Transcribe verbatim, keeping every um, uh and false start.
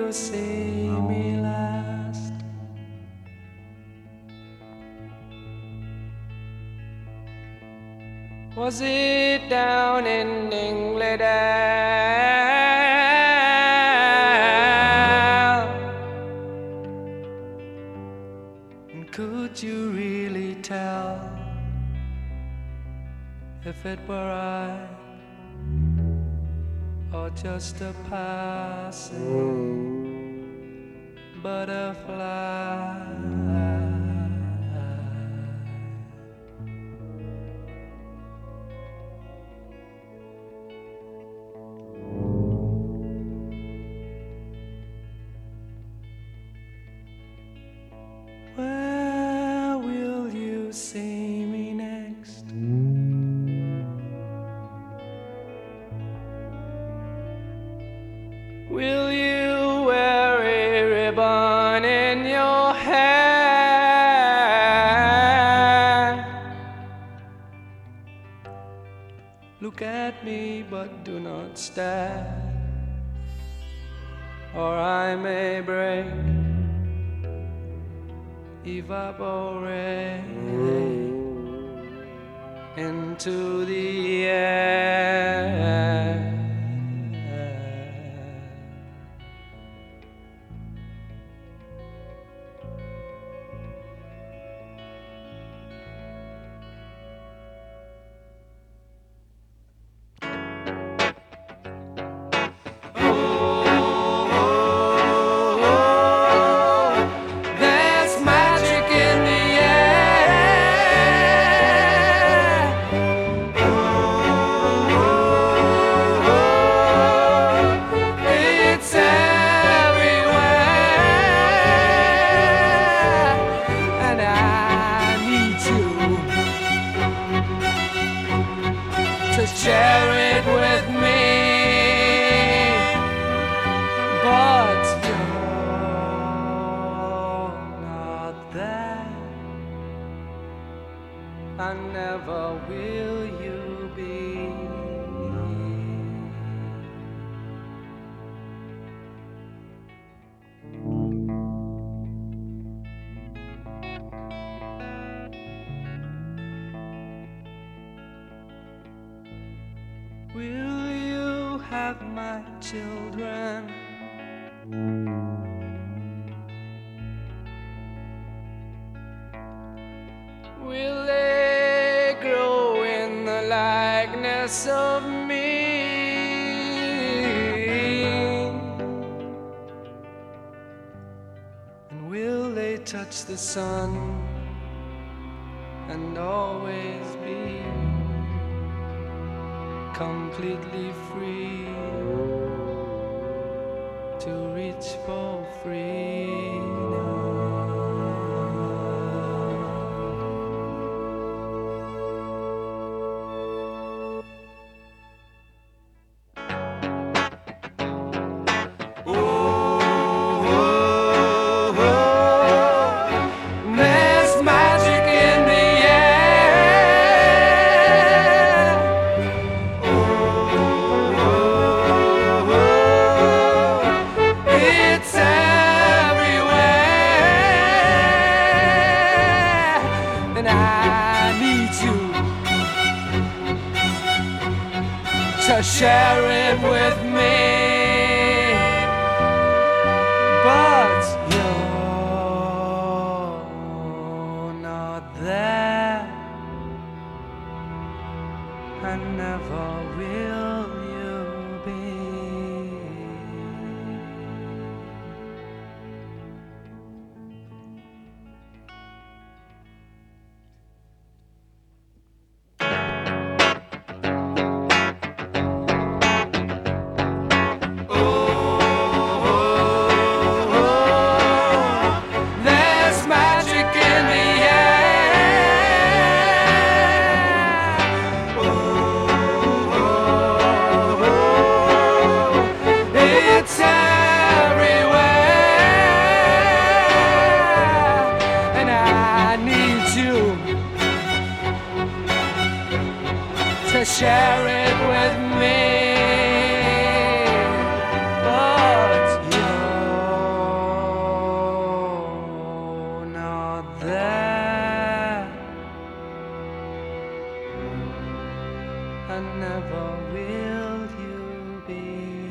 you see me last? Was it down in England? And could you really tell if it were I or just a passing butterfly? Where will you see me next? Will you wear a ribbon in your hair? Look at me but do not stare, or I may break, evaporate into the air. To share it with me, but you're not there, and never will you be. Will you have my children? Will they grow in the likeness of me? And will they touch the sun and always be completely free to reach for freedom? Oh, oh, oh, there's magic in the air. It's everywhere, and I need you to share it with me, but you're not there, and never will you be. There's magic in the air. It's everywhere, and I need you to share it with me, but you're will you be